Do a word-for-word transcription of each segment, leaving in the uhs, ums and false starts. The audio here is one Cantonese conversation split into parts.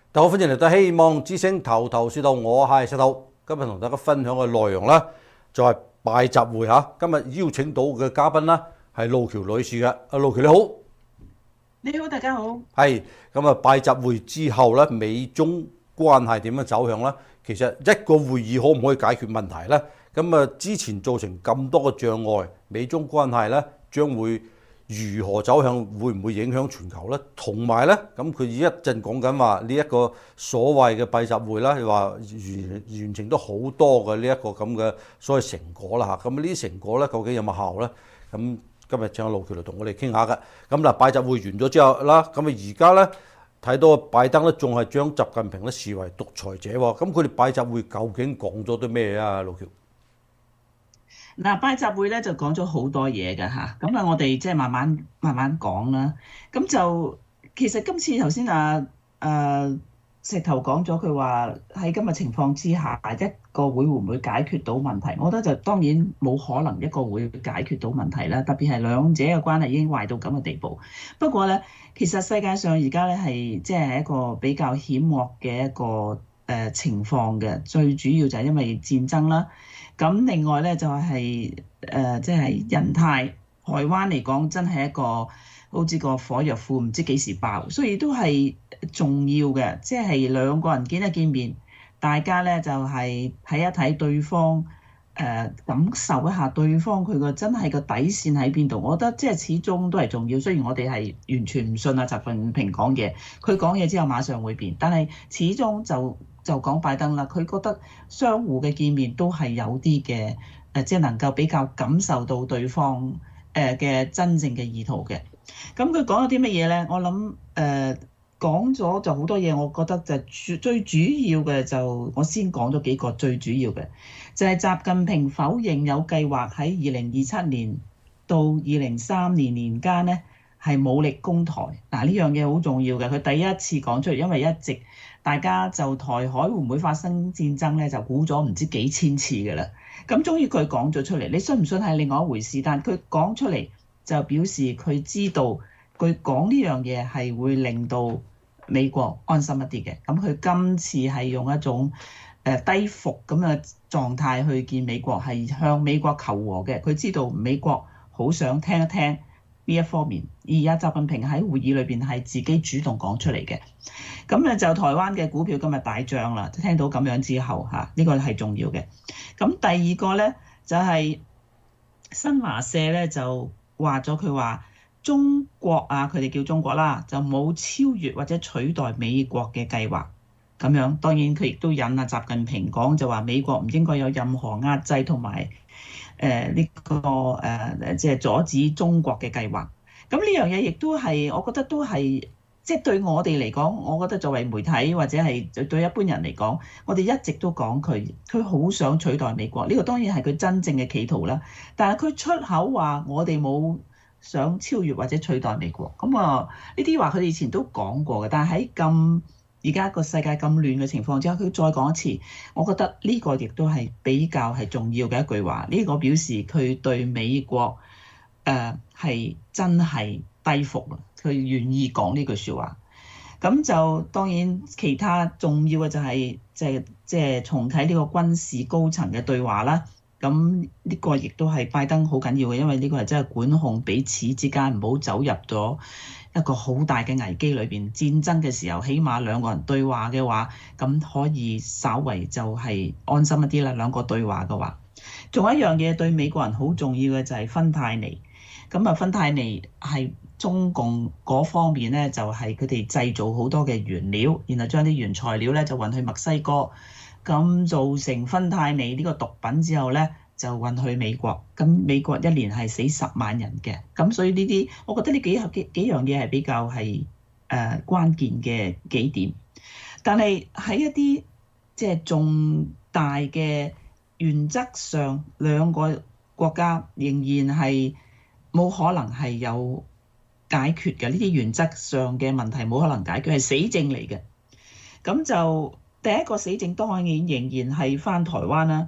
大家好，歡迎嚟到希望之聲頭頭是道，我係石頭。今日同大家分享嘅內容咧，就係拜習會嚇。今日邀請到嘅嘉賓咧係路橋女士嘅。阿路橋你好， 你好，大家好。 係咁啊！拜習會之後咧，美中關係點樣走向咧？其實一個會議可唔可以解決問題咧？咁啊，之前造成咁多個障礙，美中關係咧將會如何走向？會唔會影響全球咧？同埋咧，咁佢一陣講緊話呢一個所謂嘅拜習會啦，話完完成咗好多嘅呢一個咁嘅所謂成果啦嚇。咁呢啲成果咧，究竟有冇效咧？咁今日請阿路橋嚟同我哋傾下嘅。咁嗱，拜習會完咗之後啦，咁啊而家咧睇到拜登咧仲係將習近平咧視為獨裁者喎。咁佢哋拜習會究竟講咗啲咩啊？路橋？ 嗱，拜習會咧就講咗好多嘢㗎吓，咁啊我哋即係慢慢慢慢講啦。咁就其實今次頭先啊誒石頭講咗，佢話喺今日情況之下，一個會會唔會解決到問題？我覺得就當然冇可能一個會解決到問題啦。特別係兩者嘅關係已經壞到咁嘅地步。不過咧，其實世界上而家咧係即係一個比較險惡嘅一個誒情況嘅，最主要就係因為戰爭啦。咁另外咧就係誒即係印太台灣嚟講，真係一個好似個火藥庫，唔知幾時爆，所以都係重要嘅。即係兩個人見一見面，大家咧就係睇一睇對方，誒感受一下對方佢個真係個底線喺邊度。我覺得即係始終都係重要。雖然我哋係完全唔信啊習近平講嘢，佢講嘢之後馬上會變，但係始終就就講拜登啦，佢覺得相互嘅見面都係有啲嘅誒，即係能夠比較感受到對方誒嘅真正嘅意圖嘅。咁佢講咗啲乜嘢咧？我諗誒講咗就好多嘢，我覺得就最最主要嘅就我先講咗幾個最主要嘅，就係習近平否認有計劃喺二零二七年到二零三年年間咧係武力攻台。嗱，呢樣嘢好重要嘅，佢第一次講出嚟，因為一直大家就台海會唔會發生戰爭咧，就估咗唔知幾千次㗎啦。咁終於佢講咗出嚟，你信唔信係另外一回事，但佢講出嚟就表示佢知道佢講呢樣嘢係會令到美國安心一啲嘅。咁佢今次係用一種誒低伏咁嘅狀態去見美國，係向美國求和嘅。佢知道美國好想聽一聽呢一方面，而家習近平喺會議裏邊係自己主動講出嚟嘅。咁咧就台灣嘅股票今日大漲啦，聽到咁樣之後嚇，呢個係重要嘅。咁第二個咧就係新華社咧就話咗，佢話中國啊，佢哋叫中國啦，就冇超越或者取代美國嘅計劃。咁樣當然佢亦都引啊習近平講，就話美國唔應該有任何壓制同埋誒呢個誒即係阻止中國嘅計劃。咁呢樣嘢亦都係，我覺得都係即係對我哋嚟講，我覺得作為媒體或者係對一般人嚟講，我哋一直都講佢，佢好想取代美國。呢個當然係佢真正嘅企圖啦。但係佢出口話我哋冇想超越或者取代美國。咁啊呢啲話佢哋以前都講過嘅，但係喺咁而家個世界咁亂嘅情況之下，佢再講一次，我覺得呢個亦都係比較係重要嘅一句話。呢個表示佢對美國誒係真係低伏啦，佢願意講呢句説話。咁就當然其他重要嘅就係即係即係重啟呢個軍事高層嘅對話啦。咁呢個亦都係拜登好緊要嘅，因為呢個係真係管控彼此之間唔好走入咗一個好大嘅危機裏邊。戰爭嘅時候，起碼兩個人對話嘅話，咁可以稍為就係安心一啲啦。兩個對話嘅話，仲有一樣嘢對美國人好重要嘅就係芬太尼。咁啊，芬太尼係中共嗰方面咧，就係佢哋製造好多嘅原料，然後將啲原材料咧就運去墨西哥。咁造成芬太尼呢個毒品之後咧，就運去美國。咁美國一年係死十萬人嘅。咁所以呢啲，我覺得呢幾幾幾樣嘢係比較係誒、呃、關鍵嘅幾點。但係喺一啲即係重大嘅原則上，兩個國家仍然係冇可能係有解決嘅。呢啲原則上嘅問題冇可能解決，係死症嚟嘅。咁就第一個死症當然仍然係返台灣啦。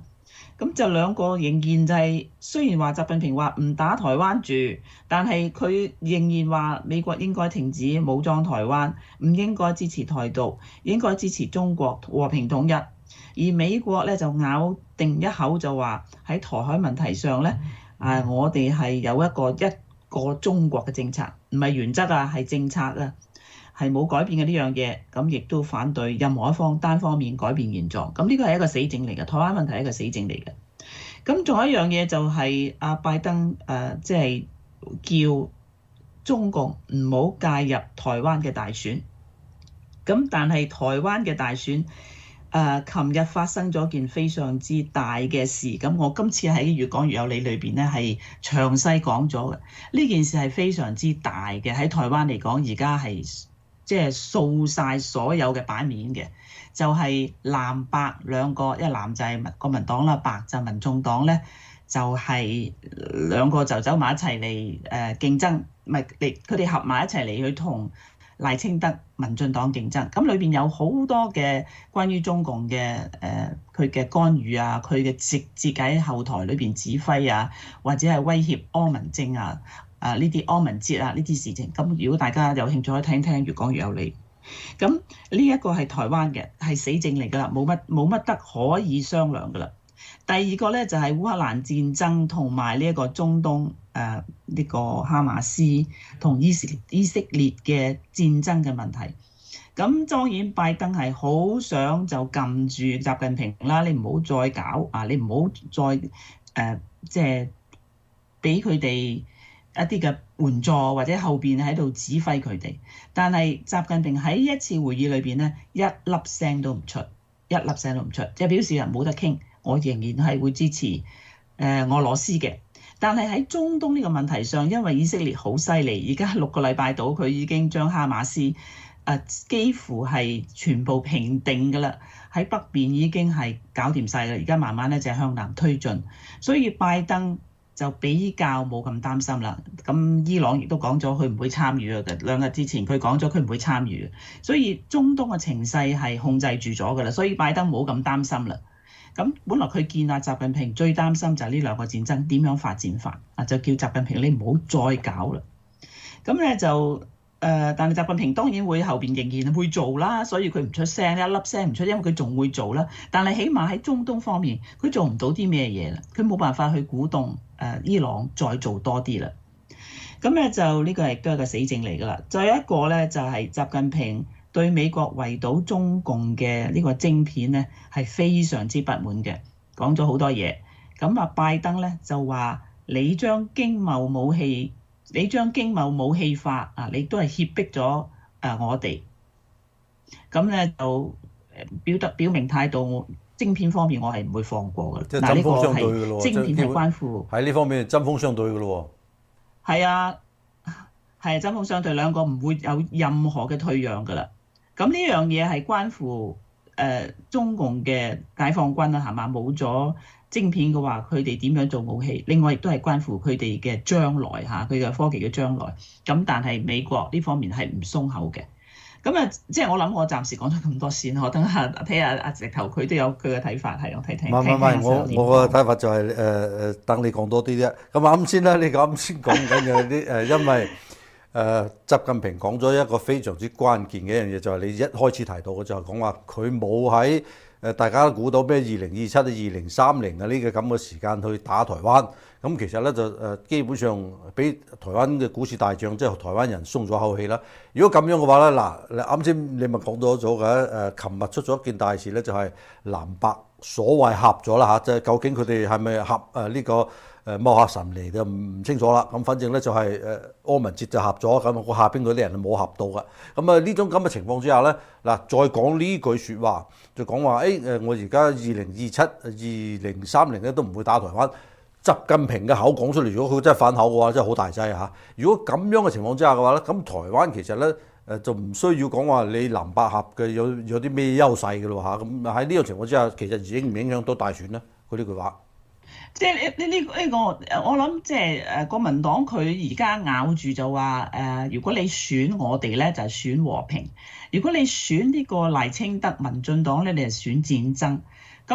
咁就兩個仍然就係、是，雖然話習近平話唔打台灣住，但係佢仍然話美國應該停止武裝台灣，唔應該支持台獨，應該支持中國和平統一。而美國咧就咬定一口就話喺台海問題上咧，啊我哋係有一個一個中國嘅政策，唔係原則啊，係政策啊。係冇改變嘅呢樣嘢，咁亦都反對任何一方單方面改變現狀。咁呢個係一個死症嚟嘅，台灣問題係一個死症嚟嘅。咁仲有一樣嘢就係阿拜登誒，即係叫中共唔好介入台灣嘅大選。咁但係台灣嘅大選誒，琴日發生咗件非常之大嘅事。咁我今次喺越講越有理裏邊咧係詳細講咗嘅。呢件事係非常之大嘅，喺台灣嚟講，而家係。即係掃晒所有嘅版面嘅，就係藍白兩個，一藍就係國民黨啦，白就民眾黨咧，就係兩個就走埋一齊嚟誒競爭，唔係嚟佢哋合埋一齊嚟去同賴清德民進黨競爭。咁裏邊有好多嘅關於中共嘅誒佢嘅干預啊，佢嘅直接喺後台裏邊指揮啊，或者係威脅柯文哲啊。啊！呢啲柯文哲啊，呢啲事情，咁如果大家有興趣可以聽聽，越講越有理。咁呢一個係台灣嘅，係死症嚟㗎啦，冇乜冇乜得可以商量㗎啦。第二個咧就係烏克蘭戰爭同埋呢一個中東誒呢、呃呢個哈馬斯同以色以色列嘅戰爭嘅問題。咁當然拜登係好想就撳住習近平啦，你唔好再搞啊，你唔好再誒即係俾佢哋。一啲嘅援助或者後邊喺度指揮佢哋，但係習近平喺一次會議裏邊咧，一粒聲都唔出，一粒聲都唔出，即係表示人冇得傾。我仍然係會支持誒俄羅斯嘅，但係喺中東呢個問題上，因為以色列好犀利，而家六個禮拜到佢已經將哈馬斯誒、呃、幾乎係全部平定㗎啦，喺北邊已經係搞掂晒啦，而家慢慢咧就向南推進，所以拜登就比較冇咁擔心啦。咁伊朗亦都講咗佢唔會參與啊。兩日之前佢講咗佢唔會參與，所以中東嘅情勢係控制住咗㗎啦。所以拜登冇咁擔心啦。咁本來佢見啊習近平最擔心就係呢兩個戰爭點樣發展法啊，就叫習近平你唔好再搞啦。咁咧就。誒、呃，但係習近平當然會後邊仍然會做啦，所以佢唔出聲，一粒聲唔出，因為佢仲會做啦。但係起碼喺中東方面，佢做唔到啲咩嘢啦，佢冇辦法去鼓動誒、呃、伊朗再做多啲啦。咁咧就呢、這個係都係個死症嚟㗎啦。再有一個咧就係、是、習近平對美國圍堵中共嘅呢個晶片咧係非常之不滿嘅，講咗好多嘢。咁啊，拜登咧就話你將經貿武器。你將經貿武器化啊！你都係脅迫咗誒我哋，咁咧就表得表明態度。晶片方面我係唔會放過嘅。 即係針鋒相對嘅咯喎。 晶片係關乎喺呢方面針鋒相對嘅咯喎。係啊，係針鋒相對，兩個唔會有任何嘅退讓㗎啦。咁呢樣嘢係關乎誒、呃、中共嘅解放軍啦，係嘛？冇咗晶片嘅話，佢哋點樣做武器？另外亦都係關乎佢哋嘅將來嚇，佢嘅科技嘅將來。咁但係美國呢方面係唔鬆口嘅。咁啊，即係我諗，我暫時講咗咁多先，我等下睇下阿直頭佢都有佢嘅睇法，係我睇睇。 唔係唔係，我我嘅睇法就係誒誒，等你講多啲啫。咁啱先啦，你啱先講緊嘅啲誒，因為誒、呃、習近平講咗一個非常之關鍵嘅一樣嘢，就係、是、你一開始提到嘅，就係講話佢冇喺。誒大家都估到咩？二零二七、二零三零啊，呢個咁嘅時間去打台灣，咁其實咧就誒基本上俾台灣嘅股市大漲，即係台灣人鬆咗口氣啦。如果咁樣嘅話咧，嗱，啱先你咪講到咗嘅誒，琴日出咗一件大事咧，就係藍白所謂合咗啦嚇，即係究竟佢哋係咪合誒呢個誒摸下神嚟就唔清楚啦。咁反正咧就係誒柯文哲就合咗，咁我下邊嗰啲人冇合到㗎。咁啊呢種咁嘅情況之下咧，嗱再講呢句説話。就講話誒誒，我而家二零二七、二零三零咧都唔會打台灣。習近平嘅口講出嚟，如果佢真係反口嘅話，真係好大劑嚇。如果咁樣嘅情況之下嘅話咧，咁台灣其實咧誒就唔需要講話你藍白合嘅有有啲咩優勢嘅咯嚇。咁喺呢個情況之下，其實影唔影響到大選咧？佢呢句話， 即係呢呢呢個我諗即係誒國民黨佢而家咬住就話誒、呃，如果你選我哋咧就係、是、選和平。如果你選呢個賴清德民進黨咧，你係選戰爭。咁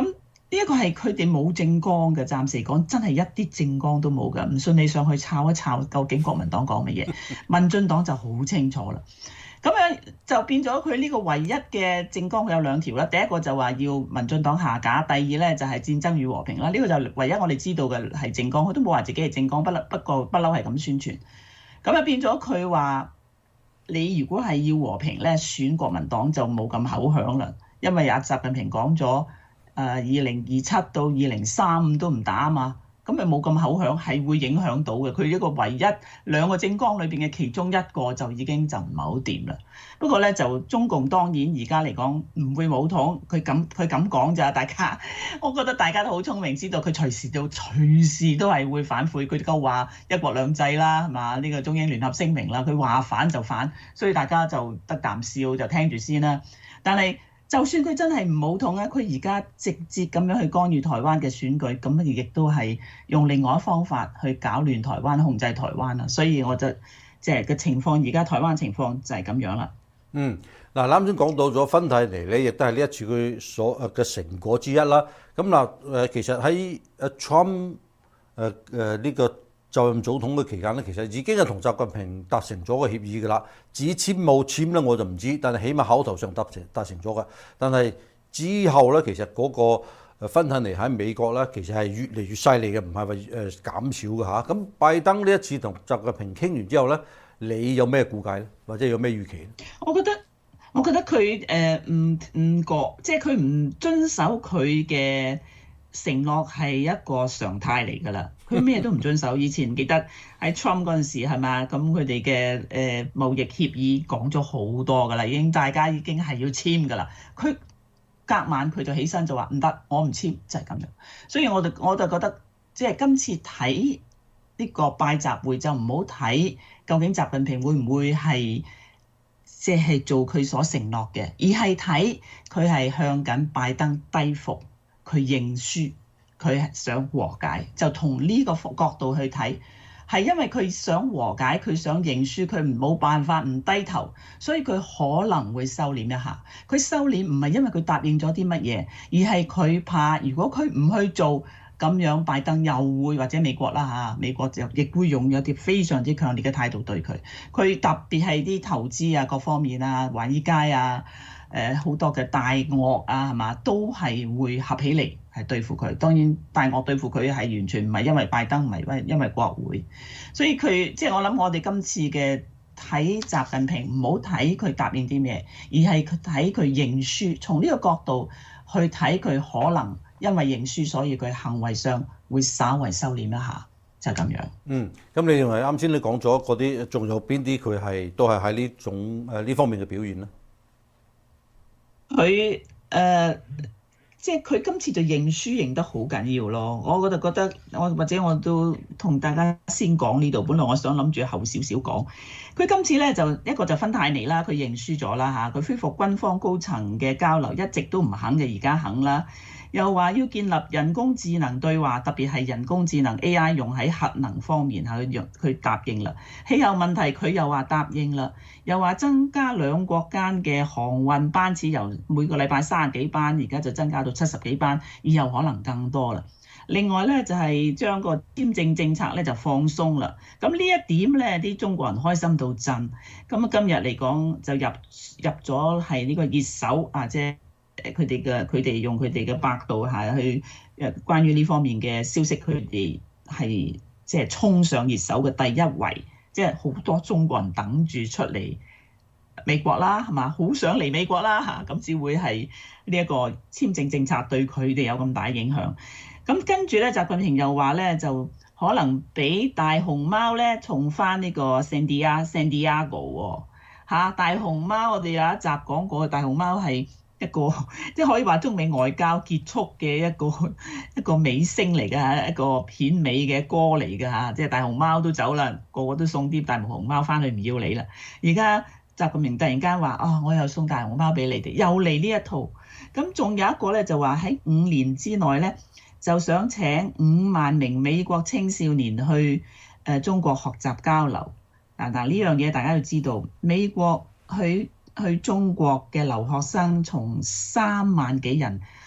呢一個係佢哋冇政綱嘅，暫時講真係一啲政綱都冇㗎。唔信你上去抄一抄，究竟國民黨講乜嘢？民進黨就好清楚啦。咁樣就變咗佢呢個唯一嘅政綱，佢有兩條啦。第一個就話要民進黨下架，第二咧就係戰爭與和平啦。呢個就唯一我哋知道嘅係政綱，佢都冇話自己係政綱，不嬲不過不嬲係咁宣傳。咁啊變咗佢話你如果係要和平咧，選國民黨就冇咁口響啦，因為阿習近平講咗。誒二零二七到二零三五都唔打啊嘛，咁咪冇咁口響，係會影響到嘅。佢一個唯一兩個政綱裏邊嘅其中一個就已經就唔係好掂啦。不過咧就中共當然而家嚟講唔會武統，佢咁佢咁講咋，大家我覺得大家都好聰明，知道佢隨時都隨時都係會反悔。佢夠話一國兩制啦，係嘛？呢個中英聯合聲明啦，佢話反就反，所以大家就得啖笑就聽住先啦。但係就算佢真係唔武統咧，佢而家直接咁樣去干預台灣嘅選舉，咁亦都係用另外一方法去搞亂台灣、控制台灣啦。所以我就即係嘅情況，而家台灣情況就係咁樣啦。 嗯，嗱啱先講到咗芬太尼咧，亦都係呢一次佢所誒嘅成果之一啦。咁嗱誒，其實喺誒 Trump 誒誒呢個就任總統嘅期間咧，其實已經係同習近平達成咗個協議㗎啦。只簽冇簽咧，我就唔知，但係起碼口頭上達成達成咗㗎。但係之後咧，其實嗰個誒芬太尼喺美國咧，其實係越嚟越犀利嘅，唔係話誒減少嘅嚇。咁拜登呢一次同習近平傾完之後咧，你有咩估計咧，或者有咩預期咧？ 我覺得我覺得佢誒唔唔覺，即係佢唔遵守佢嘅承諾係一個常態嚟㗎啦。佢咩都唔遵守。以前記得喺 Trump 嗰陣時係嘛，咁佢哋嘅誒貿易協議講咗好多㗎啦，已經大家已經係要簽㗎啦。佢隔晚佢就起身就話唔得，我唔簽，就係咁樣。所以我就我就覺得，即係今次睇呢個拜習會就唔好睇究竟習近平會唔會係即係做佢所承諾嘅，而係睇佢係向緊拜登低服，佢認輸。佢係想和解，就從呢個角度去睇，係因為佢想和解，佢想認輸，佢冇辦法唔低頭，所以佢可能會收斂一下。佢收斂唔係因為佢答應咗啲乜嘢，而係佢怕如果佢唔去做咁樣，拜登又會或者美國啦嚇，美國就亦會用有啲非常之強烈嘅態度對佢。佢特別係啲投資啊各方面啊，華爾街啊。誒好多嘅大鱷啊，係嘛，都係會合起嚟係對付佢。當然大鱷對付佢係完全唔係因為拜登，唔係因為國會，所以佢即係我諗我哋今次嘅睇習近平唔好睇佢答應啲咩，而係睇佢認輸。從呢個角度去睇佢可能因為認輸，所以佢行為上會稍為收斂一下，就係咁樣。 嗯，咁你認為啱先你講咗嗰啲，仲有邊啲佢係都係喺呢種誒呢方面嘅表現咧？ 佢誒、呃，即係佢今次就認輸認得好緊要咯。我就覺得，我或者我都同大家先講呢度。本來我想諗住後少少講，佢今次咧就一個就芬太尼啦，佢認輸咗啦嚇。佢恢復軍方高層嘅交流，一直都唔肯嘅，而家肯啦。又話要建立人工智能對話，特別係人工智能 A I 用喺核能方面，係佢佢答應啦。氣候問題佢又話答應啦，又話增加兩國間嘅航運班次，由每個禮拜三十幾班，而家就增加到七十幾班，以後可能更多啦。另外咧就係將個簽證政策咧就放鬆啦。咁呢一點咧，啲中國人開心到震。咁啊，今日嚟講就入入咗係呢個熱搜啊，即係。誒佢哋嘅佢哋用佢哋嘅百度係去誒關於呢方面嘅消息，佢哋係即係衝上熱搜嘅第一位，即係好多中國人等住出嚟美國啦，係嘛？好想嚟美國啦嚇，咁只會係呢一個簽證政策對佢哋有咁大影響。咁跟住咧，習近平又話咧，就可能俾大熊貓咧重返呢個 San Diego San Diego 喎嚇。大熊貓我哋有一集講過，大熊貓係一個即係可以話中美外交結束嘅一個一個尾聲嚟㗎嚇，一個片尾嘅歌嚟㗎嚇，即係大熊貓都走啦，個個都送啲大熊貓翻去唔要你啦。而家習近平突然間話啊，我又送大熊貓俾你哋，又嚟呢一套。咁仲有一個咧就話喺五年之內咧，就想請五萬名美國青少年去誒中國學習交流。嗱嗱呢樣嘢大家要知道，美國去。去中國嘅留學生從三萬幾人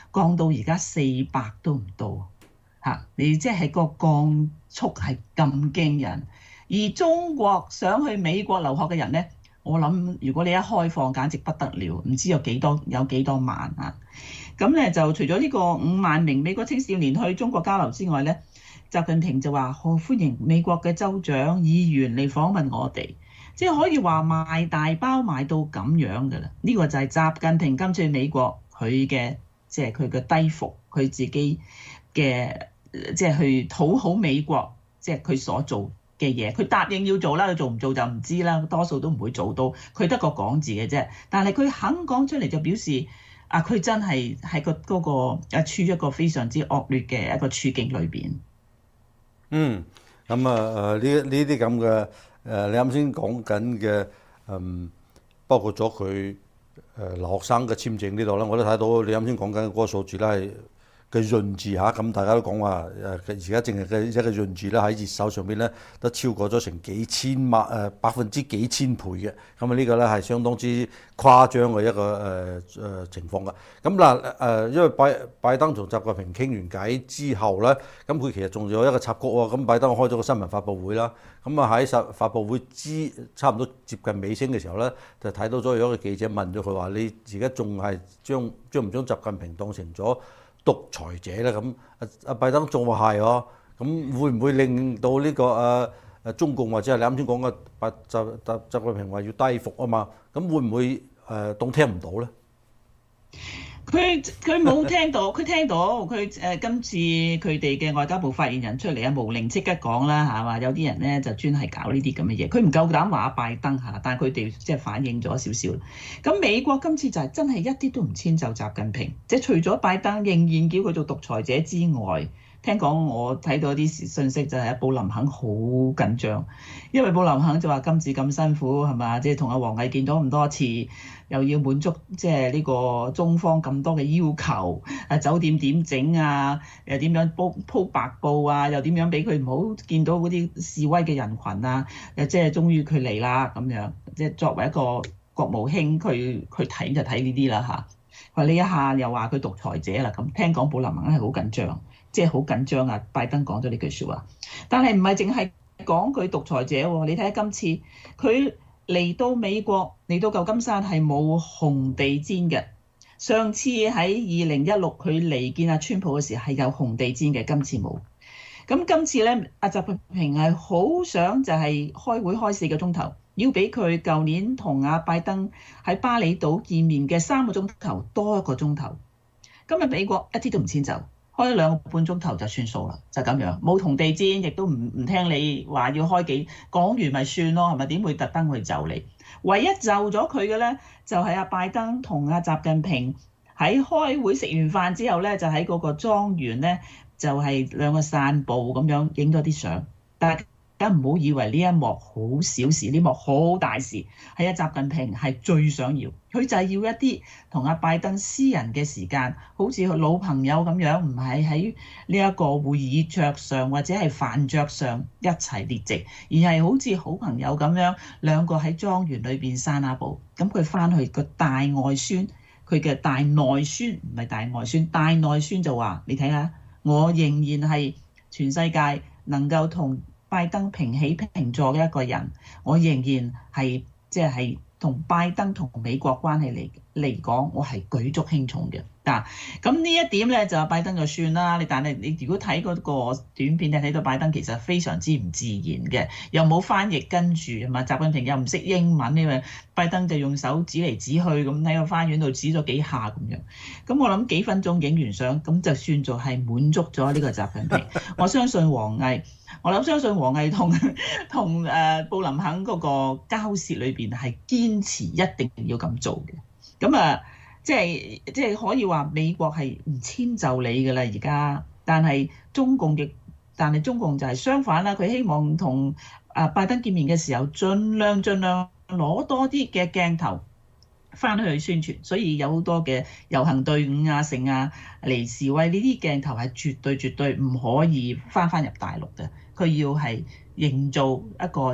降到而家四百都唔到嚇，你即係個降速係咁驚人。而中國想去美國留學嘅人呢，我諗如果你一開放，簡直不得了，唔知有幾多有幾多萬啊！咁咧就除咗呢個五萬名美國青少年去中國交流之外呢，習近平就話好歡迎美國嘅州長、議員嚟訪問我哋，即係可以話賣大包賣到咁樣㗎啦。呢個就係習近平今次去美國佢嘅即係佢嘅低伏，佢自己嘅即係去討好美國，即係佢所做嘅嘢。佢答應要做啦，佢做唔做就唔知啦，多數都唔會做到。佢得個講字嘅啫，但係佢肯講出嚟就表示啊，佢真係喺個嗰個啊處於一個非常之惡劣嘅一個處境裏邊。 嗯，咁啊誒呢呢啲咁嘅誒，你啱先講緊嘅嗯，包括咗佢誒留學生嘅簽證呢度咧，我都睇到你啱先講緊嗰個數字咧係嘅潤字嚇，咁大家都講話誒，而家淨係嘅一個潤字咧喺熱搜上邊咧都超過咗成幾千萬誒百分之幾千倍嘅，咁啊呢個咧係相當之誇張嘅一個誒誒、呃、情況㗎。咁嗱誒，因為拜拜登同習近平傾完偈之後咧，咁佢其實仲有一個插曲喎。咁拜登開咗個新聞發佈會啦，咁啊喺實發佈會之差唔多接近尾聲嘅時候咧，就睇到咗有一個記者問咗佢話：你而家仲係將將唔將習近平當成咗獨裁者咧？咁阿阿拜登仲話係喎，咁會唔會令到呢、這個誒誒、啊、中共或者係你啱先講嘅習習習習近平話要低伏啊嘛？咁會唔會誒、呃、當聽唔到咧？ 佢佢冇聽到，佢聽到佢誒、呃、今次佢哋嘅外交部發言人出嚟啊，毛寧即刻講啦嚇，話有啲人咧就專係搞呢啲咁嘅嘢，佢唔夠膽話拜登嚇，但係佢哋即係反映咗少少。咁美國今次就係真係一啲都唔遷就習近平，即係除咗拜登仍然叫佢做獨裁者之外。聽講我睇到啲信息就係布林肯好緊張，因為布林肯就話今次咁辛苦係嘛，即係同阿王毅見咗咁多次，又要滿足即係呢個中方咁多嘅要求，誒酒店點整啊，又點樣鋪鋪白布啊，又點樣俾佢唔好見到嗰啲示威嘅人群啊，又即係終於佢嚟啦咁樣，即係作為一個國務卿，佢佢睇就睇呢啲啦嚇。話呢一下又話佢獨裁者啦，咁聽講布林肯係好緊張。即係好緊張啊！拜登講咗呢句説話，但係唔係淨係講佢獨裁者喎？你睇下今次佢嚟到美國，嚟到舊金山係冇紅地毯嘅。上次喺二零一六佢嚟見阿川普嘅時候係有紅地毯嘅，今次冇。咁今次咧，阿習近平係好想就係開會開四個鐘頭，要比佢舊年同阿拜登喺巴厘島見面嘅三個鐘頭多一個鐘頭。今日美國一啲都唔遷就。開咗兩個半鐘頭就算數啦，就咁樣，冇同地氈，亦都唔唔聽你話要開幾，講完咪算咯，係咪？點會特登去就你？唯一就咗佢嘅咧，就係阿拜登同阿習近平喺開會食完飯之後咧，就喺嗰個莊園咧，就係兩個散步咁樣影咗啲相，但係大家唔好以為呢一幕好小事，呢幕好大事，係阿習近平係最想要，佢就係要一啲同阿拜登私人嘅時間，好似佢老朋友咁樣，唔係喺呢一個會議桌上或者係飯桌上一齊列席，而係好似好朋友咁樣，兩個喺莊園裏邊散下步。咁佢翻去個大外孫，佢嘅大內孫唔係大外孫，大內孫就話：你睇下，我仍然係全世界能夠同拜登平起平坐嘅一個人，我仍然係即係同拜登同美國關係嚟嚟講，我係舉足輕重嘅。嗱，咁呢一點咧就拜登就算啦。你但係你如果睇嗰個短片，你睇到拜登其實非常之唔自然嘅，又冇翻譯跟住係嘛？習近平又唔識英文，因為拜登就用手指嚟指去咁喺個花園度指咗幾下咁樣。咁我諗幾分鐘影完相，咁就算做係滿足咗呢個習近平。我相信王毅，我諗相信王毅同同誒布林肯嗰個交涉裏邊係堅持一定要咁做嘅。咁啊，即係即係可以話美國係唔遷就你㗎啦而家，但係中共亦但係中共就係相反啦，佢希望同啊拜登見面嘅時候，盡量盡量攞多啲嘅鏡頭翻去宣傳，所以有好多嘅遊行隊伍啊、成啊嚟示威，呢啲鏡頭係絕對絕對唔可以翻翻入大陸嘅，佢要係營造一個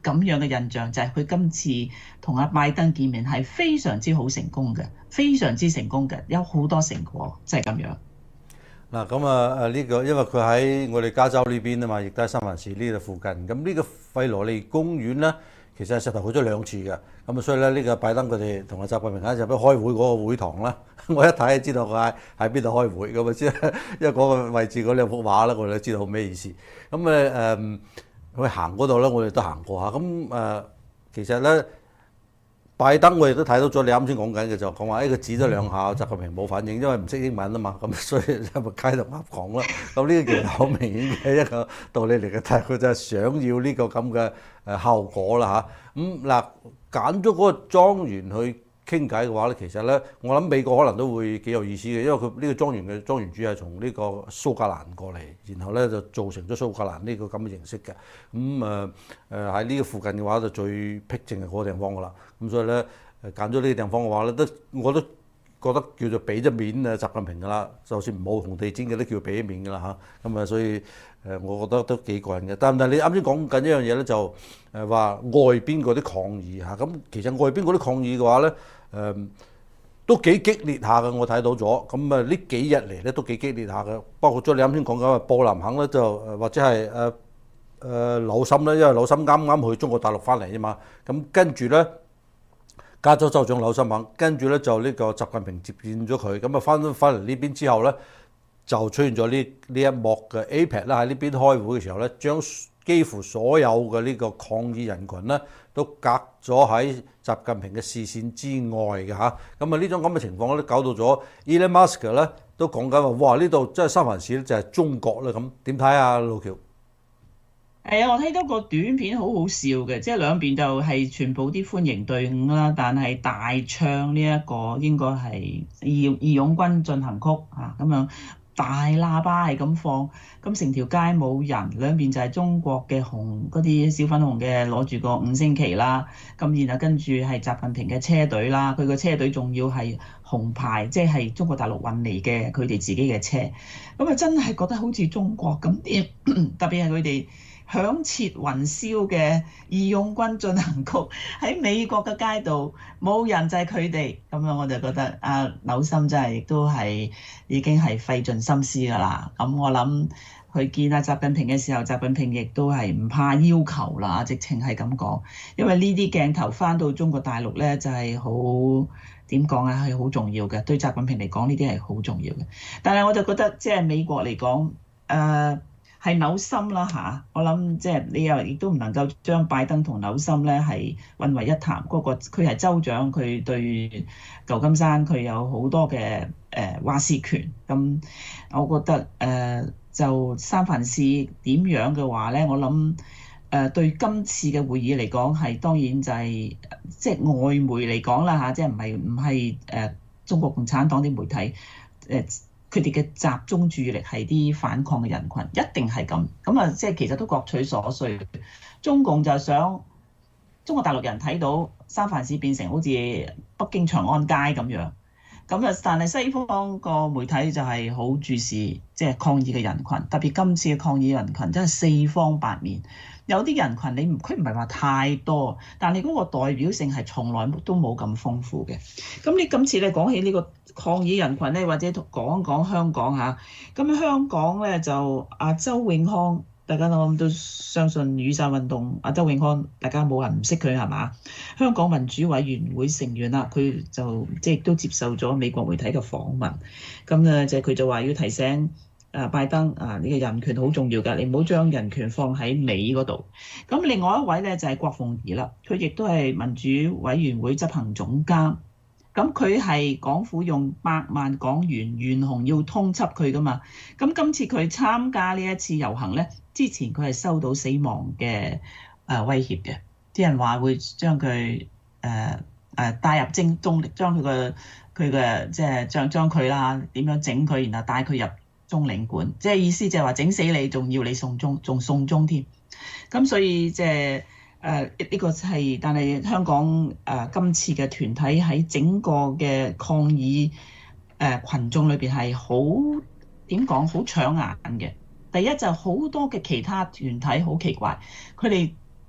咁樣嘅印象，就係佢今次同阿拜登見面係非常之好成功嘅，非常之成功嘅，有好多成果，即係咁樣。 嗱咁啊誒呢個，因為佢喺我哋加州呢邊啊嘛，亦都喺三藩市呢度附近。咁呢個費羅利公園咧，其實係石頭去咗兩次嘅。咁啊，所以咧呢個拜登佢哋同阿習近平喺入邊開會嗰個會堂啦，我一睇就知道佢喺喺邊度開會咁啊，知因為嗰個位置嗰兩幅畫啦，我哋都知道咩意思。咁誒誒，去行嗰度咧，我哋都行過嚇。咁誒，其實咧。拜登我亦都睇到咗，你啱先講緊嘅就講話，誒佢指咗兩下，習近平冇反應，因為唔識英文啊嘛，咁所以就咪雞同鴨講啦。咁呢個其實好明顯嘅一個道理嚟嘅，但係佢就係想要呢個咁嘅誒效果啦嚇。咁嗱揀咗嗰個莊園去傾偈嘅話咧，其實咧我諗美國可能都會幾有意思嘅，因為佢呢個莊園嘅莊園主係從呢個蘇格蘭過嚟，然後咧就造成咗蘇格蘭呢個咁嘅形式嘅。咁誒誒喺呢個附近嘅話就最僻靜係嗰個地方噶啦。咁所以咧誒揀咗呢個地方嘅話咧，都我都覺得叫做俾咗面啊習近平噶啦，就算唔好紅地氈嘅都叫俾面噶啦嚇。咁啊所以誒我覺得都幾過癮嘅。但係你啱先講緊一樣嘢咧，就誒話外邊嗰啲抗議嚇，咁其實外邊嗰啲抗議嘅話咧誒、嗯、都幾激烈下嘅，我睇到咗。咁啊呢幾日嚟咧都幾激烈下嘅，包括咗你啱先講緊嘅布林肯咧，就誒或者係誒誒紐森咧，因為紐森啱啱去中國大陸翻嚟啫嘛。咁跟住咧。加州州長紐森肯，跟住咧就呢個習近平接見咗佢，咁啊翻翻嚟呢邊之後咧，就出現咗呢呢一幕嘅 A P E C 啦，喺呢邊開會嘅時候咧，將幾乎所有嘅呢個抗議人群咧都隔咗喺習近平嘅視線之外嘅嚇。咁啊呢種咁嘅情況咧，搞到咗 Elon Musk 咧都講緊話，哇呢度真係三藩市咧就係中國啦咁，點睇啊老喬？ 係啊，我睇到個短片好好笑嘅，即係兩邊就係全部啲歡迎隊伍啦，但係大唱呢一個應該係義義勇軍進行曲啊，咁樣大喇叭係咁放，咁成條街冇人，兩邊就係中國嘅紅嗰啲小粉紅嘅攞住個五星旗啦，咁然後跟住係習近平嘅車隊啦，佢個車隊仲要係紅牌，即係中國大陸運嚟嘅佢哋自己嘅車，咁啊真係覺得好似中國咁，特別係佢哋。響徹雲霄嘅義勇軍進行曲喺美國嘅街道冇人就係佢哋，咁樣我就覺得阿紐森真係亦都係已經係費盡心思㗎啦。咁我諗佢見阿習近平嘅時候，習近平亦都係唔怕要求啦，直情係咁講。因為呢啲鏡頭翻到中國大陸咧，就係好點講啊，係好重要嘅。對習近平嚟講，呢啲係好重要嘅。但係我就覺得即係美國嚟講，誒、呃。係紐森啦嚇，我諗即係你又亦都唔能夠將拜登同紐森咧係混為一談。嗰個佢係州長，佢對舊金山佢有好多嘅誒話事權。咁我覺得誒、呃、就三藩市點樣嘅話咧，我諗誒、呃、對今次嘅會議嚟講係當然就係即係外媒嚟講啦嚇，即係唔係唔係誒中國共產黨啲媒體誒。呃佢哋嘅集中注意力係啲反抗嘅人群，一定係咁。咁啊，即係其實都各取所需。中共就想中國大陸人睇到三藩市變成好似北京長安街咁樣。咁啊，但係西方個媒體就係好注視即係抗議嘅人群，特別今次嘅抗議人群真係四方八面。有啲人群你唔佢唔係話太多，但係嗰個代表性係從來都冇咁豐富嘅。咁你今次咧講起呢個抗議人群咧，或者講一講香港嚇。咁香港咧就阿周永康，大家我諗都相信雨傘運動。阿周永康，大家冇人唔識佢係嘛？香港民主委員會成員啦，佢就即係都接受咗美國媒體嘅訪問。咁咧就佢就話要提醒。啊，拜登啊，呢個人權好重要㗎，你唔好將人權放喺尾嗰度。咁另外一位咧就係郭鳳儀啦，佢亦都係民主委員會執行總監。咁佢係港府用百萬港元懸紅要通緝佢㗎嘛。咁今次佢參加呢一次遊行咧，之前佢係收到死亡嘅誒威脅嘅，啲人話會將佢誒誒帶入精中，將佢個佢嘅即係將將佢啦點樣整佢，然後帶佢入中領館，即係意思就係話整死你，仲要你送中，仲送中添。咁所以即係誒呢個係，但係香港誒、呃、今次嘅團體喺整個嘅抗議誒、呃、群眾裏邊係好點講好搶眼嘅。第一就好多嘅其他團體好奇怪，佢哋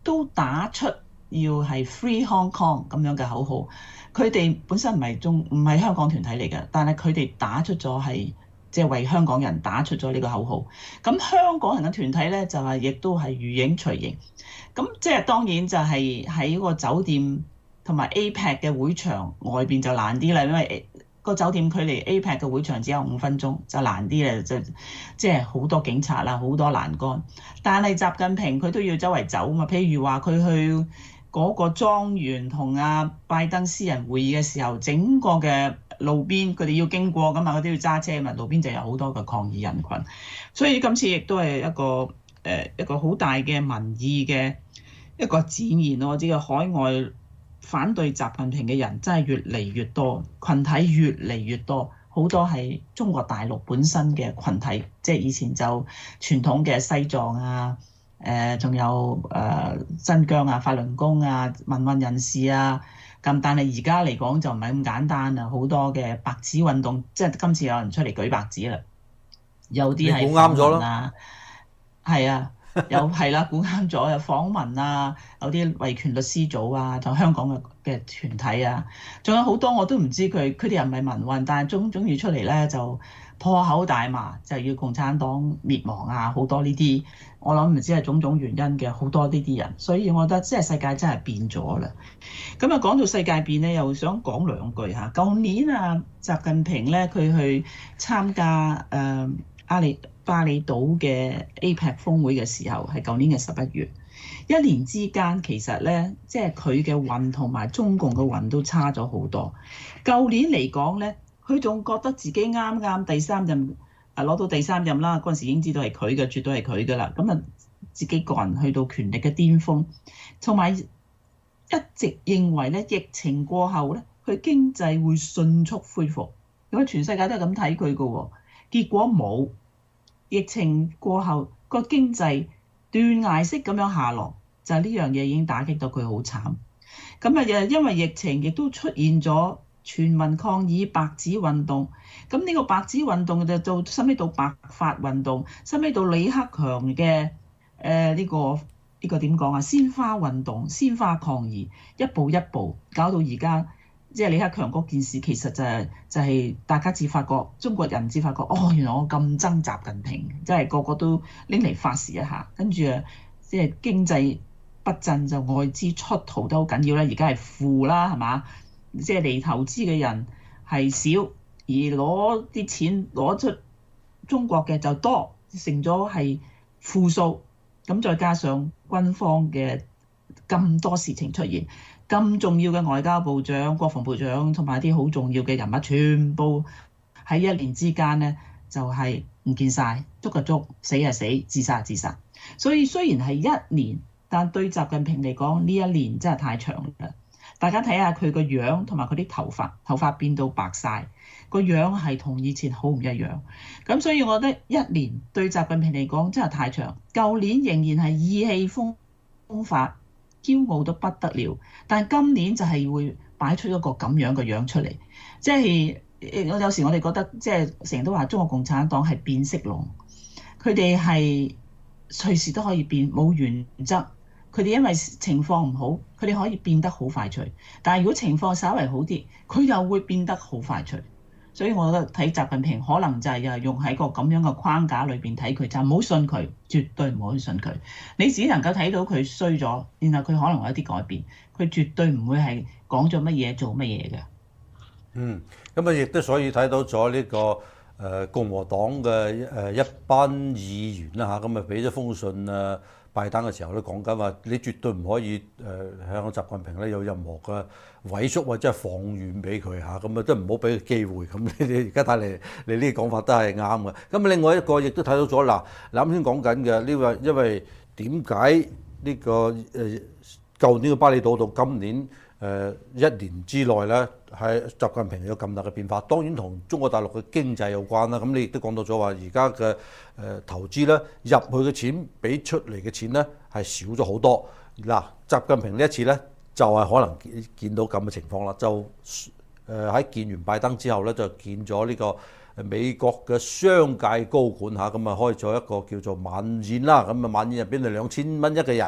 都打出要係 Free Hong Kong 咁樣嘅口號。佢哋本身唔係中唔係香港團體嚟嘅，但係佢哋打出咗係即係為香港人打出咗呢個口號。咁香港人嘅團體咧就係、是、亦都係如影隨形。咁即係當然就係喺個酒店同埋 A PEC 嘅會場外邊就難啲啦，因為個酒店距離 A PEC 嘅會場只有五分鐘，就難啲啦，就即係好多警察啦，好多欄杆。但係習近平佢都要周圍走嘛，譬如話佢去嗰個莊園同阿拜登私人會議嘅時候，整個嘅路邊佢哋要經過㗎嘛，佢都要揸車嘛，路邊就有好多嘅抗議人群。所以今次亦都係一個誒一個好大嘅民意嘅一個展現咯。即係海外反對習近平嘅人真係越嚟越多，群體越嚟越多，好多係中國大陸本身嘅群體，即係以前就傳統嘅西藏啊。誒仲、呃、有誒、呃、新疆啊、法輪功啊、民運人士啊，咁但係而家嚟講就唔係咁簡單啦，好多嘅白紙運動，即係今次有人出嚟舉白紙啦，有啲係訪問啊，係啊，有係啦，估啱咗有訪問啊，有啲維權律師組啊，同香港嘅嘅團體啊，仲有好多我都唔知佢，佢哋又唔係民運，但係終終於出嚟咧就破口大罵，就要共產黨滅亡啊，好多呢啲。我諗唔知係種種原因嘅，好多呢啲人，所以我覺得即係世界真係變咗啦。咁啊，講到世界變咧，又想講兩句嚇。舊年啊，習近平咧佢去參加誒、呃、阿里巴厘島嘅 A PEC 峰會嘅時候，係舊年嘅十一月。一年之間其實咧，即係佢嘅運同埋中共嘅運都差咗好多。舊年嚟講咧，佢仲覺得自己啱啱第三任。啊！攞到第三任啦，嗰陣時已經知道係佢嘅，絕對係佢嘅啦。咁啊，自己個人去到權力嘅巔峰，同埋一直認為咧，疫情過後咧，佢經濟會迅速恢復。因為全世界都係咁睇佢嘅喎，結果冇。疫情過後個經濟斷崖式咁樣下落，就係呢樣嘢已經打擊到佢好慘。咁啊，又因為疫情亦都出現咗全民抗議白紙運動，咁呢個白紙運動就到收尾到白髮運動，收尾到李克強嘅誒呢個呢、呢個點講啊？鮮花運動、鮮花抗議，一步一步搞到而家，即係李克強嗰件事，其實就係、就係、是、大家至發覺，中國人至發覺，哦，原來我咁憎習近平，即係個個都拎嚟發泄一下，跟住啊，即係經濟不振就外資出逃都好緊要啦，而家係負啦，係嘛？即係嚟投資嘅人係少，而攞啲錢攞出中國嘅就多，成咗係負數。咁再加上軍方嘅咁多事情出現，咁重要嘅外交部長、國防部長同埋啲好重要嘅人物，全部喺一年之間咧就係唔見晒，捉就捉，死就死，自殺就自殺。所以雖然係一年，但對習近平嚟講，呢一年真係太長啦。大家睇下佢個樣同埋佢啲頭髮，頭髮變到白晒，個樣係同以前好唔一樣。咁所以我覺得一年對習近平嚟講真係太長。舊年仍然係意氣風發，驕傲到不得了，但係今年就係會擺出一個咁樣嘅樣出嚟。即係我有時我哋覺得，即係成日都話中國共產黨係變色龍，佢哋係隨時都可以變，冇原則。佢哋因為情況唔好，佢哋可以變得好快脆。但係如果情況稍為好啲，佢又會變得好快脆。所以我覺得睇習近平可能就係又用喺個咁樣嘅框架裏邊睇佢，就唔好信佢，絕對唔好信佢。你只能夠睇到佢衰咗，然後佢可能有一啲改變，佢絕對唔會係講咗乜嘢做乜嘢嘅。 嗯，咁啊亦都所以睇到咗呢、這個誒、呃、共和黨嘅誒一班議員啦嚇，咁啊俾咗封信啊。拜登嘅時候咧講緊話，你絕對唔可以誒、呃、向習近平咧有任何嘅萎縮或者係放軟俾佢嚇，咁啊都唔好俾佢機會。咁你你而家睇嚟，你呢啲講法都係啱嘅。咁另外一個亦都睇到咗嗱，啱先講緊嘅呢個，因為點解呢個誒舊年嘅巴厘島到今年誒、呃、一年之內咧，係習近平有咁大嘅變化？當然同中國大陸嘅經濟有關啦。咁你亦都講到咗話，而家嘅誒投資咧入去嘅錢比出嚟嘅錢咧係少咗好多。嗱，習近平呢一次咧就係、是、可能見見到咁嘅情況啦。就誒喺見完拜登之後咧，就見咗呢個美國嘅商界高管嚇，咁啊開咗一個叫做晚宴啦。咁啊晚宴入邊係兩千蚊一個人。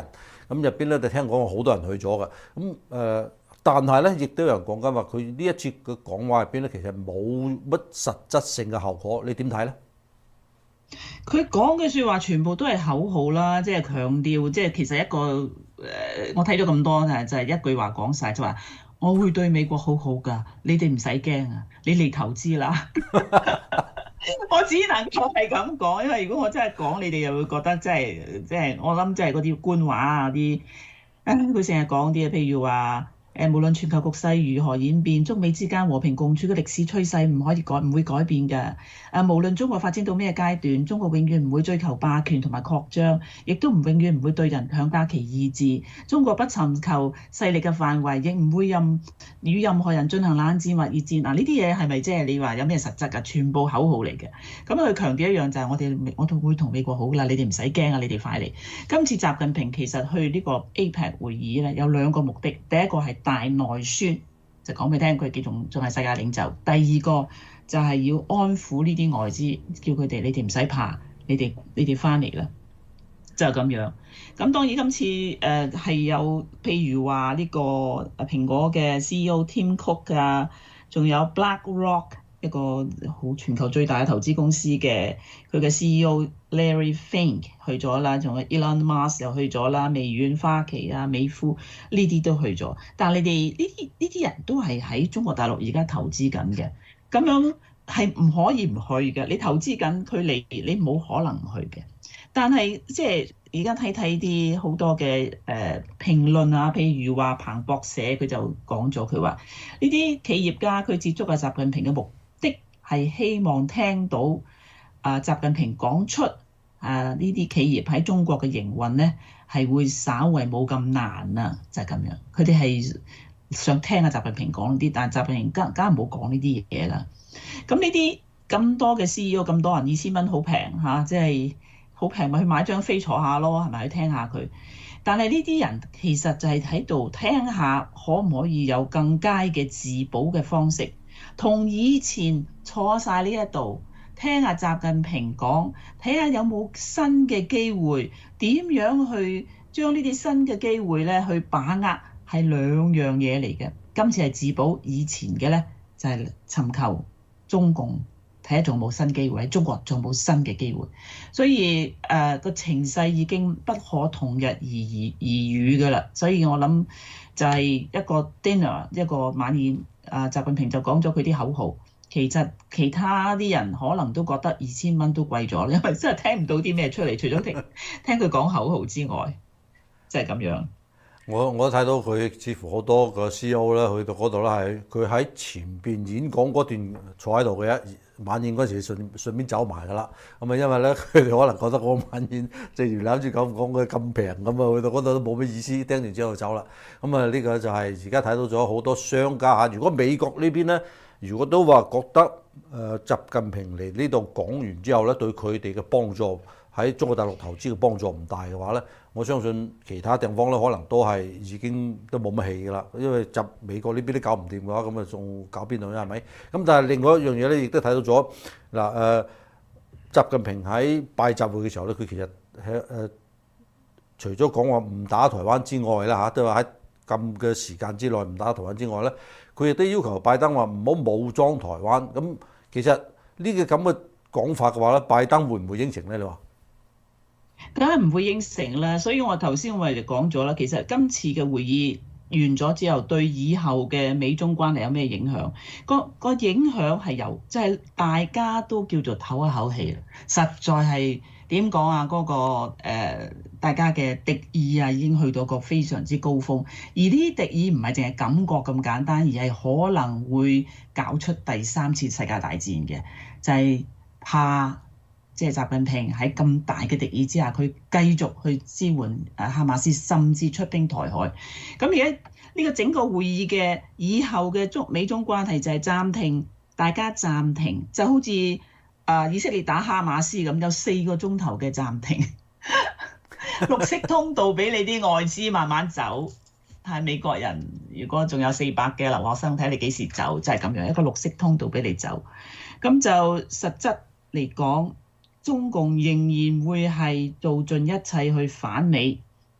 咁入邊咧就聽講好多人去咗嘅。咁誒、呃，但係咧亦都有人講緊話，佢呢一次嘅講話入邊咧，其實冇乜實質性嘅效果。你點睇咧？ 佢講嘅説話全部都係口號啦，即係強調，即係其實一個誒、呃，我睇咗咁多啊，就係一句話講晒，就話我會對美國好好㗎，你哋唔使驚啊，你嚟投資啦。我只能夠係咁講，因為如果我真係講，你哋又會覺得即係即係我諗，即係嗰啲官話啊啲，佢成日講啲啊，譬如話。誒，無論全球局勢如何演變，中美之間和平共處嘅歷史趨勢唔可以改，唔會改變嘅。誒，無論中國發展到咩階段，中國永遠唔會追求霸權同埋擴張，亦都唔永遠唔會對人強加其意志。中國不尋求勢力嘅範圍，亦唔會任與任何人進行冷戰或熱戰。嗱，呢啲嘢係咪即係你話有咩實質㗎？全部口號嚟嘅。咁佢強調一樣就係我哋我哋會同美國好啦，你哋唔使驚啊，你哋快嚟。今次習近平其實去呢個 A P E C 會議咧，有兩個目的，第一個係大內宣，就講俾你聽佢幾仲仲係世界領袖。第二個就係要安撫呢啲外資，叫佢哋你哋唔使怕，你哋你哋翻嚟啦，就係咁樣。咁當然今次誒係、呃、有譬如話呢個蘋果嘅 C E O Tim Cook 啊，仲有 BlackRock 一個好全球最大嘅投資公司嘅佢嘅 C E O Larry Fink 去咗啦，仲有 Elon Musk 又去咗啦，微軟、花旗啊、美孚呢啲都去咗。但係你哋呢啲呢啲人都係喺中國大陸而家投資緊嘅，咁樣係唔可以唔去嘅。你投資緊佢嚟，你冇可能唔去嘅。但係即係而家睇睇啲好多嘅誒、呃、評論啊，譬如話彭博社佢就講咗，佢話呢啲企業家佢接觸啊習近平嘅目的係希望聽到啊習近平講出啊呢啲企業喺中國嘅營運咧係會稍為冇咁難啊，就係、是、咁樣。佢哋係想聽下習近平講呢啲，但係習近平梗梗係冇講呢啲嘢啦。咁呢啲咁多嘅 C E O 咁多人，二千蚊好平嚇，即係好平咪去買張飛坐下咯，係咪去聽下佢？但係呢啲人其實就係喺度聽下，可唔可以有更佳嘅自保嘅方式？同以前坐晒呢一度聽下習近平講，睇下有冇新嘅機會，點樣去將呢啲新嘅機會咧去把握，係兩樣嘢嚟嘅。今次係自保，以前嘅咧就係尋求中共睇下仲有冇新機會，喺中國仲有冇新嘅機會。所以誒個、呃、情勢已經不可同日而語而語㗎啦。所以我諗就係一個 dinner 一個晚宴。啊！習近平就講咗佢啲口號，其實其他啲人可能都覺得二千蚊都貴咗，因為真係聽唔到啲咩出嚟，除咗聽聽佢講口號之外，即係咁樣。 我我睇到佢似乎好多個 C E O 咧去到嗰度咧，係佢喺前邊演講嗰段坐喺度嘅一晚宴嗰時順順便走埋㗎啦。咁啊，因為咧佢哋可能覺得嗰個晚宴正如諗住咁講佢咁平咁啊，去到嗰度都冇咩意思，聽完之後走啦。咁啊，呢個就係而家睇到咗好多商家嚇。如果美國呢邊咧，如果都話覺得誒、呃、習近平嚟呢度講完之後咧，對佢哋嘅幫助喺中國大陸投資嘅幫助唔大嘅話咧，我相信其他地方咧可能都係已經都冇乜氣㗎啦，因為習美國呢邊都搞唔掂嘅話，咁啊仲搞邊度咧？係咪？咁但係另外一樣嘢咧，亦都睇到咗嗱誒，習近平喺拜習會嘅時候咧，佢其實喺誒、呃、除咗講話唔打台灣之外啦嚇，都話喺咁嘅時間之內唔打台灣之外咧，佢亦都要求拜登話唔好武裝台灣。咁其實呢個咁嘅講法嘅話咧，拜登會唔會應承咧？你話？ 梗係唔會應承啦，所以我頭先我哋就講咗啦。其實今次嘅會議完咗之後，對以後嘅美中關係有咩影響？個個影響係有，即係大家都叫做唞一口氣啦。實在係點講啊？嗰個誒大家嘅敵意啊，已經去到個非常之高峰。而呢啲敵意唔係淨係感覺咁簡單，而係可能會搞出第三次世界大戰嘅，就係怕。即係習近平喺咁大嘅敵意之下，佢繼續去支援誒哈馬斯，甚至出兵台海。咁而家呢個整個會議嘅以後嘅中美中關係就係暫停，大家暫停，就好似誒、呃、以色列打哈馬斯咁，有四個鐘頭嘅暫停，綠色通道俾你啲外資慢慢走。睇美國人如果仲有四百嘅留學生，睇你幾時走，就係、是、咁樣一個綠色通道俾你走。咁就實質嚟講，中共仍然會係做盡一切去反美，佢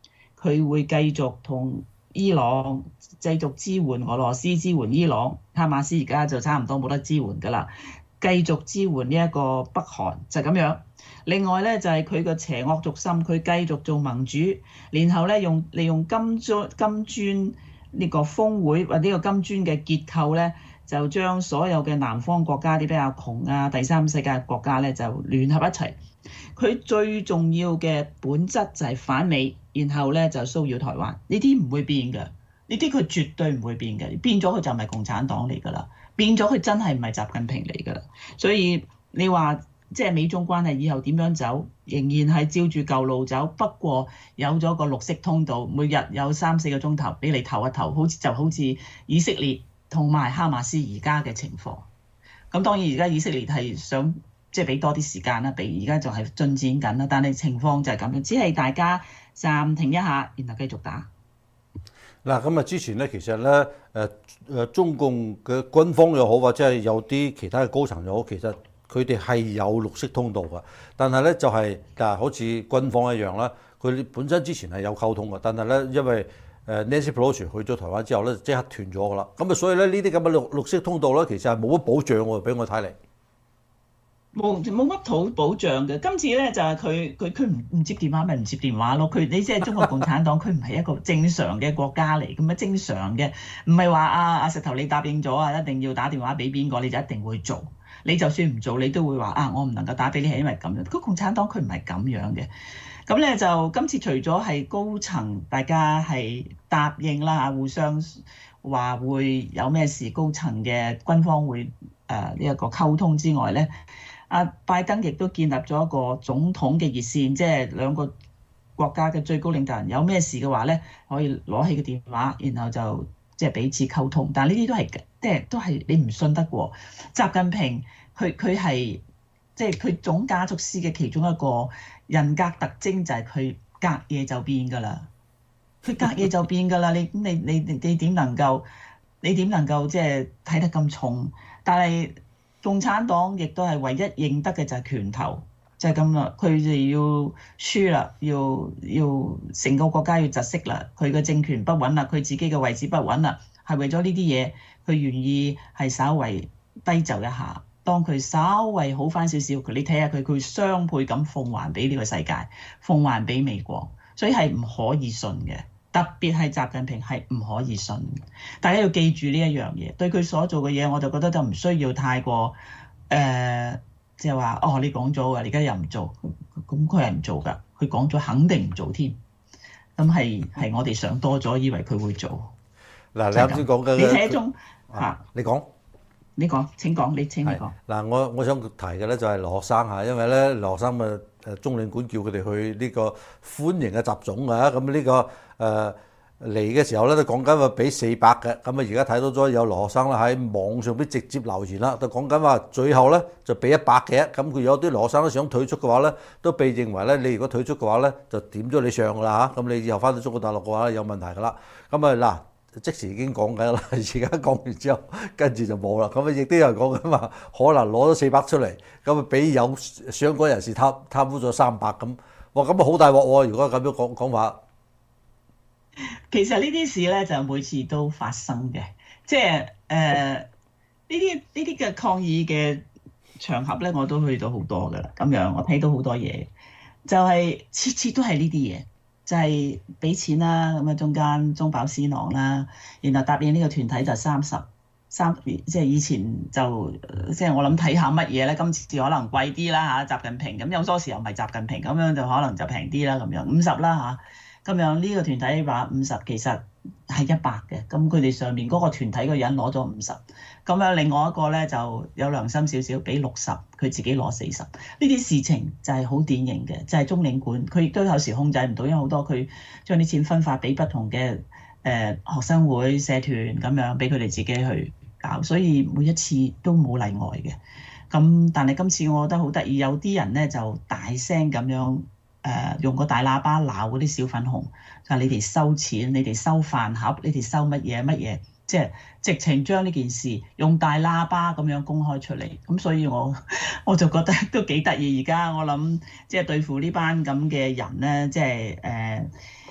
佢會繼續同伊朗繼續支援俄羅斯，支援伊朗。哈馬斯而家就差唔多冇得支援㗎啦，繼續支援呢一個北韓就咁樣。另外咧就係佢個邪惡軸心，佢繼續做盟主，然後咧用利用金磚金磚呢個峰會或者呢個金磚嘅結構咧，就將所有嘅南方國家啲比較窮啊、第三世界國家咧就聯合一齊。佢最重要嘅本質就係反美，然後咧就騷擾台灣。呢啲唔會變㗎，呢啲佢絕對唔會變嘅。變咗佢就唔係共產黨嚟㗎啦，變咗佢真係唔係習近平嚟㗎啦。所以你話即係美中關係以後點樣走，仍然係照住舊路走。不過有咗個綠色通道，每日有三四個鐘頭俾你唞一唞，好似就好似以色列同埋哈馬斯而家嘅情況。咁當然而家以色列係想即係俾多啲時間啦，俾而家就係進展緊啦。但係情況就係咁樣，只係大家暫停一下，然後繼續打。 嗱，咁啊之前咧，其實咧誒誒中共嘅軍方又好，或者係有啲其他嘅高層又好，其實佢哋係有綠色通道㗎。但係咧就係嗱，好似軍方一樣啦，佢哋本身之前係有溝通㗎，但係咧因為誒 Nancy Pelosi 去咗台灣之後咧，即刻斷咗㗎啦。咁啊，所以咧呢啲咁嘅綠綠色通道咧，其實係冇乜保障喎，俾我睇嚟。 冇冇乜土保障嘅。今次咧就係佢佢佢唔唔接電話咪唔接電話咯。佢你即係中國共產黨，佢唔係一個正常嘅國家嚟，咁啊正常嘅，唔係話啊啊石頭你答應咗啊，一定要打電話俾邊個你就一定會做。你就算唔做，你都會話啊我唔能夠打俾你係因為咁樣。個共產黨佢唔係咁樣嘅。咁咧就今次除咗係高層大家係答應啦，互相話會有咩事，高層嘅軍方會誒呢一個溝通之外咧。阿拜登亦都建立咗一個總統嘅熱線，即係兩個國家嘅最高領導人有咩事嘅話咧，可以攞起個電話，然後就即係彼此溝通。但係呢啲都係即係都係你唔信得過。習近平佢佢係即係佢總加速師嘅其中一個人格特徵就係佢隔夜就變㗎啦。佢隔夜就變㗎啦，你你你你你點能夠你點能夠即係睇得咁重？但係共產黨亦都係唯一認得嘅就係拳頭，就係咁啦。佢哋要輸啦，要要成個國家要窒息啦，佢嘅政權不穩啦，佢自己嘅位置不穩啦，係為咗呢啲嘢，佢願意係稍為低就一下。當佢稍為好翻少少，你睇下佢，佢雙倍咁奉還俾呢個世界，奉還俾美國，所以係唔可以信嘅。特別係習近平係唔可以信，大家要記住呢一樣嘢。對佢所做嘅嘢，我就覺得就唔需要太過誒，即係話哦，你講咗㗎，你而家又唔做，咁佢係唔做㗎。佢講咗肯定唔做添。咁係係我哋想多咗，以為佢會做。 嗱，你啱先講嘅， 你睇一種嚇， 你講， 你講，請講，你請你講。 嗱，我我想提嘅咧就係羅學生嚇，因為咧羅學生咪誒中領館叫佢哋去呢個歡迎嘅習總啊，咁呢個。誒嚟嘅時候咧，都講緊話俾四百嘅，咁啊而家睇到咗有羅學生啦喺網上邊直接留言啦，都講緊話最後咧就俾一百嘅，咁佢有啲羅學生都想退出嘅話咧，都被認為咧你如果退出嘅話咧就點咗你上㗎啦嚇，咁你以後翻到中國大陸嘅話有問題㗎啦，咁啊嗱即時已經講緊啦，而家講完之後跟住就冇啦，咁啊亦都有人講緊話可能攞咗四百出嚟，咁啊俾有相關人士貪貪污咗三百咁，哇咁啊好大鑊喎！如果咁樣講講法。 其實呢啲事咧就每次都發生嘅，即係誒呢啲呢啲嘅抗議嘅場合咧，我都去到好多噶啦。咁樣我睇到好多嘢，就係次次都係呢啲嘢，就係俾錢啦，咁啊中間中飽私囊啦，然後答應呢個團體就三十三，即係以前就即係我諗睇下乜嘢咧，今次可能貴啲啦嚇，習近平咁有多時又唔係習近平咁樣，就可能就平啲啦咁樣，五十啦嚇。咁樣呢個團體話五十，其實係一百嘅。咁佢哋上面嗰個團體個人攞咗五十，咁樣另外一個咧就有良心少少，俾六十，佢自己攞四十。呢啲事情就係好典型嘅，就係、是、中領館，佢亦都有時控制唔到，因為好多佢將啲錢分發俾不同嘅誒、呃、學生會、社團咁樣，俾佢哋自己去搞，所以每一次都冇例外嘅。咁但係今次我覺得好得意，有啲人咧就大聲咁樣。誒、呃、用個大喇叭鬧嗰啲小粉紅，就係你哋收錢，你哋收飯盒，你哋收乜嘢乜嘢，即係直情將呢件事用大喇叭咁樣公開出嚟。咁所以我我就覺得都幾得意。而家我諗即係對付呢班咁嘅人咧，即係誒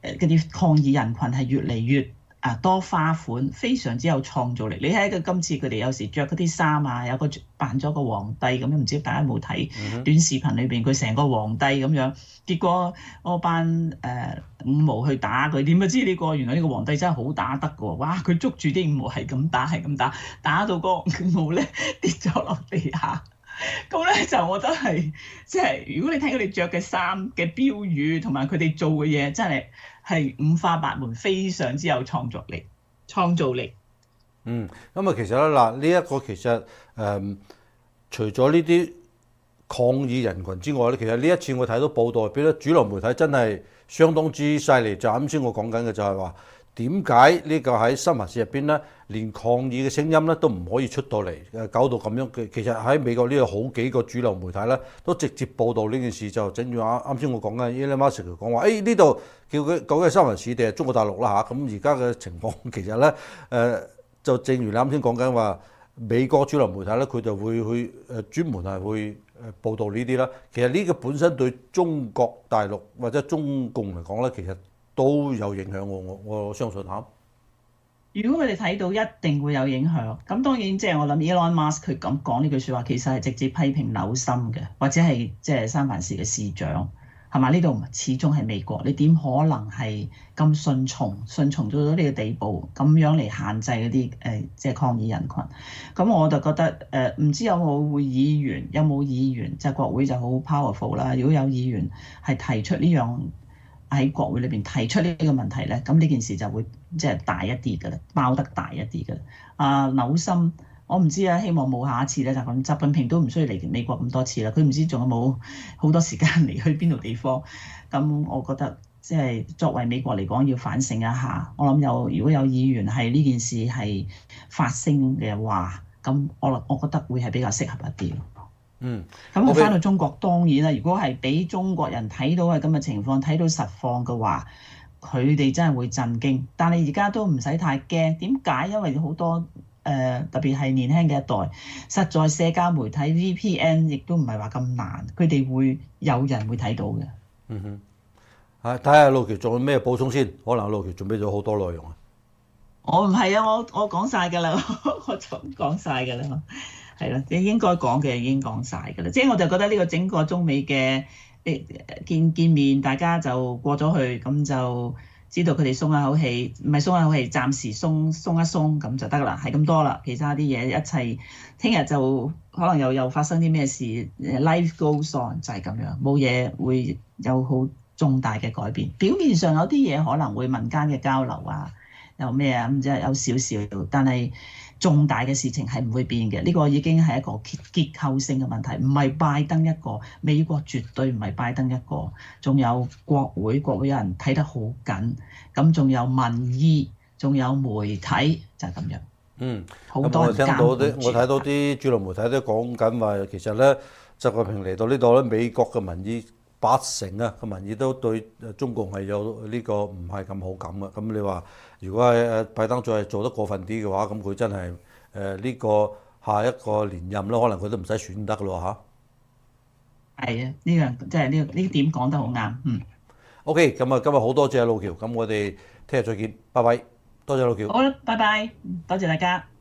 誒嗰啲抗議人群係越嚟越啊多花款，非常之有創造力。你睇佢今次佢哋有時着嗰啲衫啊，有個扮咗個皇帝咁樣，唔知大家有冇睇短視頻裏邊佢成個皇帝咁樣，結果我班誒、呃、五毛去打佢，點不知呢個原來呢個皇帝真係好打得嘅喎！哇，佢捉住啲五毛係咁打係咁打，打到個五毛咧跌咗落地下。咁咧就我覺得係即係如果你睇佢哋着嘅衫嘅標語同埋佢哋做嘅嘢，真係係五花八門，非常之有創造力。創造力。 嗯，咁啊，其實咧嗱，呢一個其實誒、嗯，除咗呢啲抗議人群之外咧，其實呢一次我睇到報道，俾咗主流媒體真係相當之犀利。就啱先我講緊嘅就係話，點解呢個喺新聞市入邊咧，連抗議嘅聲音咧都唔可以出到嚟，誒搞到咁樣嘅。其實喺美國呢度好幾個主流媒體咧，都直接報導呢件事，就正如啱啱先我講嘅 Elon Musk 講話，誒呢度叫佢究竟係新聞市定係中國大陸啦嚇。咁而家嘅情況其實咧，誒、呃、就正如你啱先講緊話，美國主流媒體咧，佢就會去誒專門係會誒報導呢啲啦。其實呢個本身對中國大陸或者中共嚟講咧，其實都有影響喎，我我相信嚇。 如果佢哋睇到，一定會有影響。咁當然即係我諗 Elon Musk 佢咁講呢句説話，其實係直接批評紐森嘅，或者係即係三藩市嘅市長，係嘛？呢度始終係美國，你點可能係咁順從、順從到咗呢個地步，咁樣嚟限制嗰啲誒即係抗議人群？咁我就覺得誒，唔、呃、知有冇會議員，有冇議員即係、就是、國會就好 powerful 啦。如果有議員係提出呢樣，喺國會裏邊提出呢個問題咧，咁呢件事就會即係大一啲嘅啦，爆得大一啲嘅啦。啊，紐森，我唔知啊，希望冇下一次咧。就咁，習近平都唔需要嚟美國咁多次啦。佢唔知仲有冇好多時間嚟去邊度地方。咁我覺得即係作為美國嚟講，要反省一下。我諗有如果有議員係呢件事係發聲嘅話，咁我我覺得會係比較適合一啲。 嗯， 咁我翻到中國當然啦，如果係俾中國人睇到係咁嘅情況，睇到實況嘅話，佢哋真係會震驚。但係而家都唔使太驚，點解？因為好多誒、呃、特別係年輕嘅一代，實在社交媒體 V P N 亦都唔係話咁難，佢哋會有人會睇到嘅。 嗯哼，啊睇下路橋仲有咩補充先？可能路橋準備咗好多內容啊。 我唔係啊，我我講晒㗎啦，我就講晒㗎啦。係啦，你應該講嘅已經講晒㗎啦，即係我就覺得呢個整個中美嘅誒見見面，大家就過咗去，咁就知道佢哋鬆一口氣，唔係鬆一口氣，暫時鬆鬆一鬆咁就得啦，係咁多啦。其他啲嘢一切，聽日就可能又又發生啲咩事，life goes on 就係咁樣，冇嘢會有好重大嘅改變。表面上有啲嘢可能會民間嘅交流啊，有咩啊咁即係有少少，但係重大嘅事情係唔會變嘅，呢、這個已經係一個結結構性嘅問題，唔係拜登一個，美國絕對唔係拜登一個，仲有國會，國會有人睇得好緊，咁仲有民意，仲有媒體，就係、是、咁樣。 嗯， 好多人我聽到啲，我睇到啲主流媒體都講緊話，其實咧，習近平嚟到呢度咧，美國嘅民意八成啊，個民意都對中共係有呢個唔係咁好感嘅。咁你話，如果係誒拜登再係做得過分啲嘅話，咁佢真係誒呢個下一個連任咧，可能佢都唔使選得咯吓， 係啊，呢樣即係呢呢點講得好啱。嗯。 OK，咁啊，今日好多謝路橋，咁我哋聽日再見，拜拜，多謝路橋。 好啦，拜拜，多謝大家。